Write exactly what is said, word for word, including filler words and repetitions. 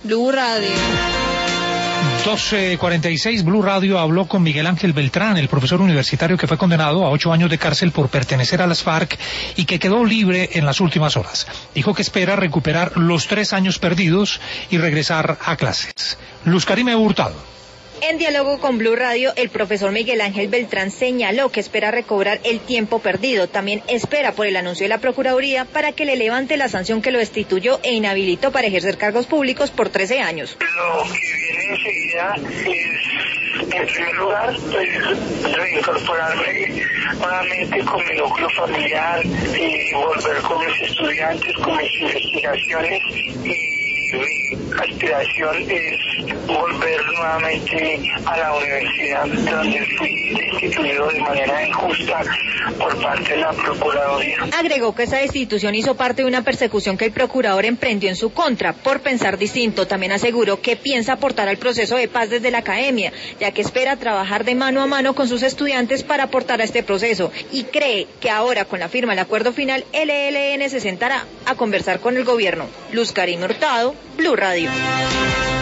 Blue Radio. doce cuarenta y seis, Blue Radio habló con Miguel Ángel Beltrán, el profesor universitario que fue condenado a ocho años de cárcel por pertenecer a las FARC y que quedó libre en las últimas horas. Dijo que espera recuperar los tres años perdidos y regresar a clases. Luz Karime Hurtado. En diálogo con Blue Radio, el profesor Miguel Ángel Beltrán señaló que espera recobrar el tiempo perdido. También espera por el anuncio de la Procuraduría para que le levante la sanción que lo destituyó e inhabilitó para ejercer cargos públicos por trece años. Lo que viene enseguida es, en primer lugar, pues, reincorporarme nuevamente con mi núcleo familiar y volver con mis estudiantes, con mis investigaciones, y mi aspiración es volver nuevamente a la universidad donde fui destituido de manera injusta por parte de la Procuraduría. Agregó que esa destitución hizo parte de una persecución que el procurador emprendió en su contra por pensar distinto. También aseguró que piensa aportar al proceso de paz desde la academia, ya que espera trabajar de mano a mano con sus estudiantes para aportar a este proceso y cree que ahora, con la firma del acuerdo final, el E L N se sentará a conversar con el gobierno. Luz Karime Hurtado, Blue Radio.